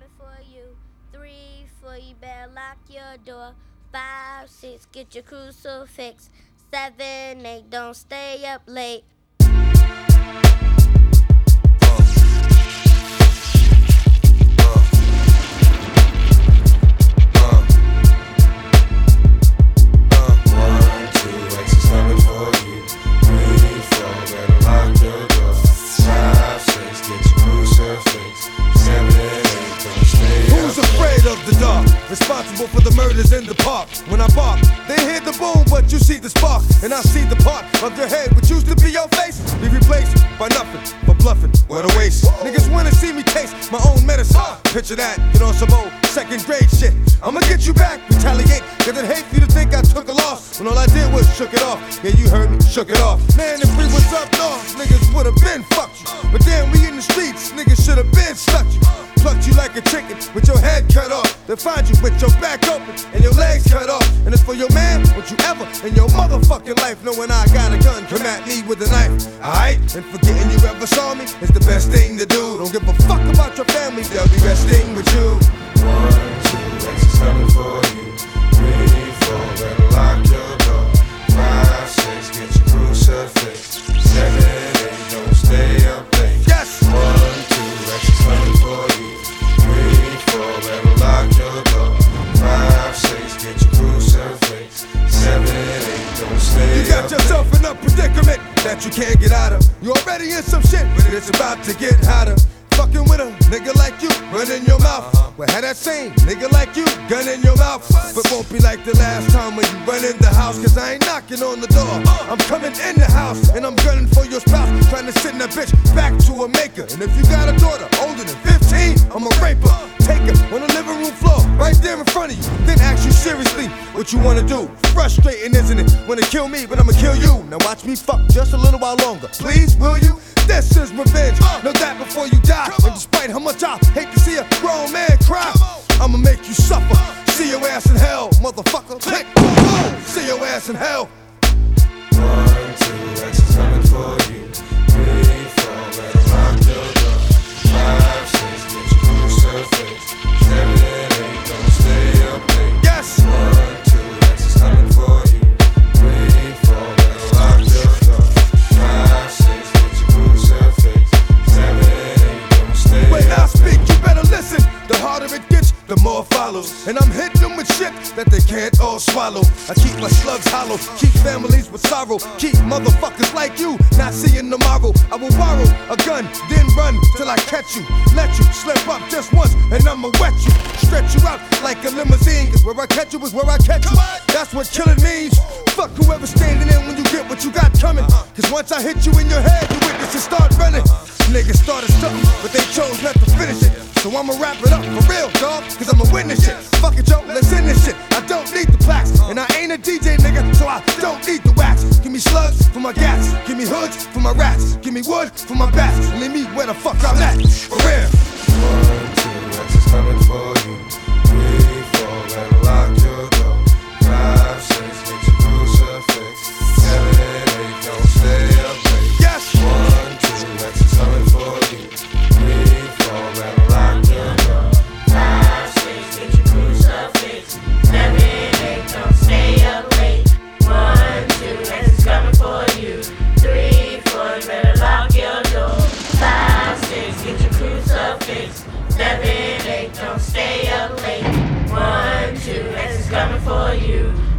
coming for you. 3, 4, you better lock your door. 5, 6, get your crucifix. 7, 8, don't stay up late. Responsible for the murders in the park. When I bark, they hear the boom, but you see the spark. And I see the part of your head which used to be your face be replaced by nothing but bluffing. What a waste. Niggas wanna see me taste my own medicine. Picture that, get on some old second grade shit. I'ma get you back, retaliate, cause I'd hate for you to think I took a loss when all I did was shook it off. Yeah, you heard me, shook it off. Man, if we was up north, niggas would've been fucked you. But then we in the streets, niggas should've been stuck you. Plucked you like a chicken with your head cut off. Then find you with your back open and your legs cut off. And it's for your man, would you ever in your motherfucking life knowing I got a gun come at me with a knife? Alright? And forgetting you ever saw me is the best thing to do. Don't give a fuck about your family, they'll be resting with you. 1, 2, X is coming for you. 3, 4, better lock your door. 5, 6, get your crucifix. 7, 8, don't stay up late. Yes! 1, 2, X is coming for you. 3, 4, better lock your door. 5, 6, get your crucifix. 7, 8, don't stay up late. You got yourself in a predicament that you can't get out of. You already in some shit, but it's about to get hotter. Fucking with a nigga like you, running your mouth. Well, had that same nigga like you, gun in your mouth. But won't be like the last time when you run in the house, cause I ain't knocking on the door. I'm coming in the house, and I'm gunning for your spouse. Trying to send that bitch back to a maker. And if you got a daughter older than 15, I'm a raper. Take her on the living room floor, right there in front of you. Then ask you seriously what you wanna do. Frustrating, isn't it? Wanna kill me, but I'ma kill you. Now watch me fuck just a little while longer. Please, will you? This is revenge. Know that before you die. And despite how much I hate to see a grown man cry, I'ma make you suffer. See your ass in hell, motherfucker. Click, boom, see your ass in hell. 1, 2, X is coming for you. 3, 4, better lock your door. 5, 6, get your crucifix. 7, 8, don't stay up late. Yes! 1, 2, X is coming for you. 3, 4, better lock your door. 5, 6, get your crucifix. 7, 8, don't stay When I up speak, you better listen. The harder it gets, the more follows. And I'm hitting them with shit that they can't all swallow. I keep my slugs hollow, keep families with sorrow, keep motherfuckers like you not seeing tomorrow. I will borrow a gun, then run till I catch you. Let you slip up just once, and I'ma wet you. Stretch you out like a limousine, cause where I catch you is where I catch you. That's what killing means. Fuck whoever's standing in when you get what you got coming. Cause once I hit you in your head, the witnesses start running. Niggas started something, but they chose not to finish it. So I'ma wrap it up for real, dawg, cause I'ma witness it. Fuck it, yo, let's end this shit. I don't need the plaques, and I ain't a DJ, nigga, so I don't need the wax. Give me slugs for my gas, give me hoods for my rats, give me wood for my bats, and leave me where the fuck I'm at, for real. 1, 2, X is coming for you. 3, 4, better lock your door. 5, 6, get your crucifix. 7, 8, don't stay up late. Yes! 1, 2, X is coming for you. 3, 4, better lock your door. 5, 6, get your crucifix. 7, 8, don't stay up late. 1, 2, X is coming for you. 3, 4, you better lock your door. 5, 6, get your crucifix. 7, 8, don't stay up late. 1, 2, X is coming for you.